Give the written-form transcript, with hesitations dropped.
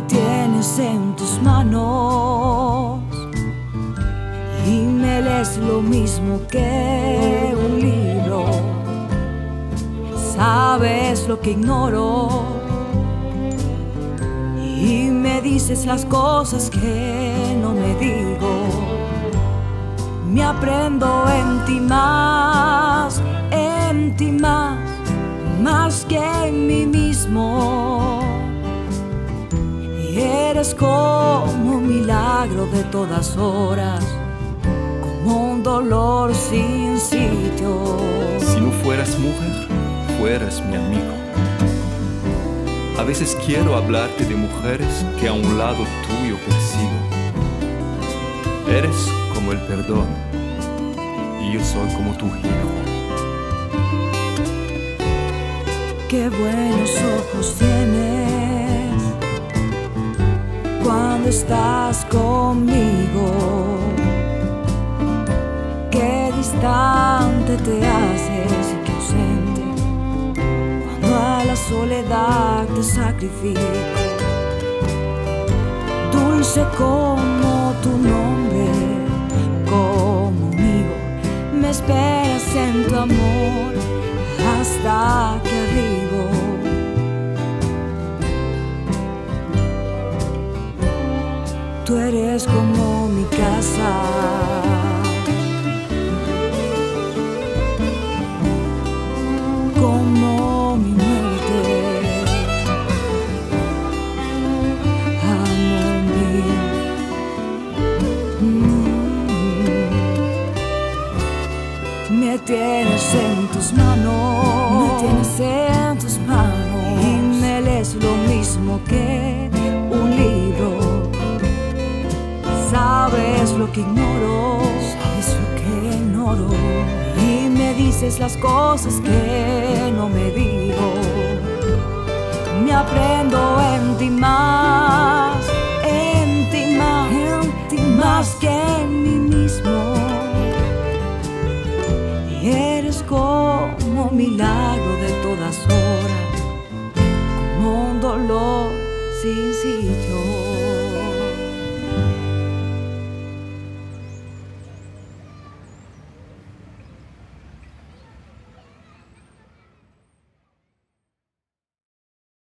tienes en tus manos y me lees lo mismo que un libro. Sabes lo que ignoro y me dices las cosas que no me digo. Me aprendo en ti más que en mí mismo. Y eres como un milagro de todas horas, como un dolor sin sitio. Si no fueras mujer, fueras mi amigo. A veces quiero hablarte de mujeres que a un lado tuyo persigo. Eres como el perdón y yo soy como tu hijo. Qué buenos ojos tienes cuando estás conmigo. Qué distante te haces y qué ausente cuando a la soledad te sacrifico. Dulce como tu nombre, como amigo, me esperas en tu amor hasta que arribo. Tú eres como mi casa, como mi muerte, amor mío. Me tienes en tus manos, y me lees lo mismo que un libro. Sabes lo que ignoro, y me dices las cosas que no me digo. Me aprendo en ti más que en mí mismo. Y eres como un milagro de todas horas, como un dolor sin sitio.